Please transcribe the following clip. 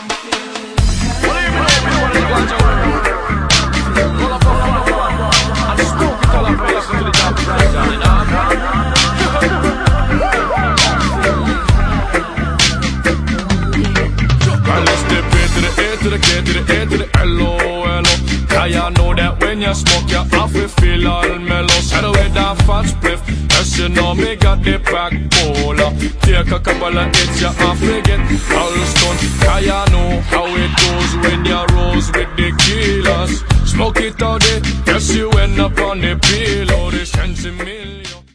To the K to the A to the L-O-L-O. Cause you know that when you smoke you have to feel all mellow. Side away that fat spliff, yes you know me got the pack polar. Take a couple of hits you have to get all stone. Cause you know how it goes when you rose with the killers. Smoke it all day, yes you end up on the pillow. The sense in me